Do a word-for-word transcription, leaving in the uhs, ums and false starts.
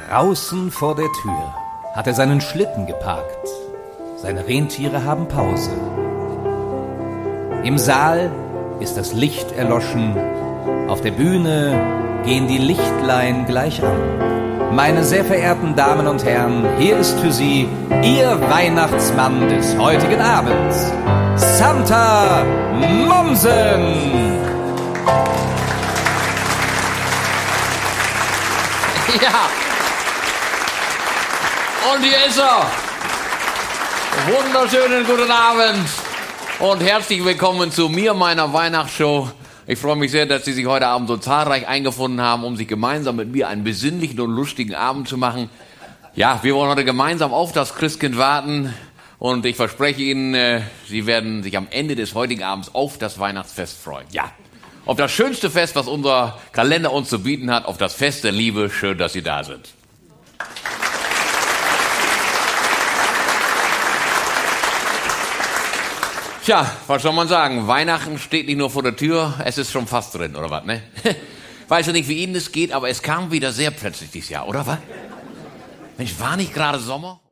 Draußen vor der Tür hat er seinen Schlitten geparkt. Seine Rentiere haben Pause. Im Saal ist das Licht erloschen. Auf der Bühne gehen die Lichtlein gleich an. Meine sehr verehrten Damen und Herren, hier ist für Sie Ihr Weihnachtsmann des heutigen Abends, Santa Mommsen! Ja, und hier ist er. Wunderschönen guten Abend und herzlich willkommen zu mir, meiner Weihnachtsshow. Ich freue mich sehr, dass Sie sich heute Abend so zahlreich eingefunden haben, um sich gemeinsam mit mir einen besinnlichen und lustigen Abend zu machen. Ja, wir wollen heute gemeinsam auf das Christkind warten und ich verspreche Ihnen, äh, Sie werden sich am Ende des heutigen Abends auf das Weihnachtsfest freuen. Ja, auf das schönste Fest, was unser Kalender uns zu bieten hat, auf das Fest der Liebe. Schön, dass Sie da sind. Tja, was soll man sagen? Weihnachten steht nicht nur vor der Tür, es ist schon fast drin, oder was, ne? Weiß ja nicht, wie Ihnen es geht, aber es kam wieder sehr plötzlich dieses Jahr, oder was? Mensch, war nicht gerade Sommer?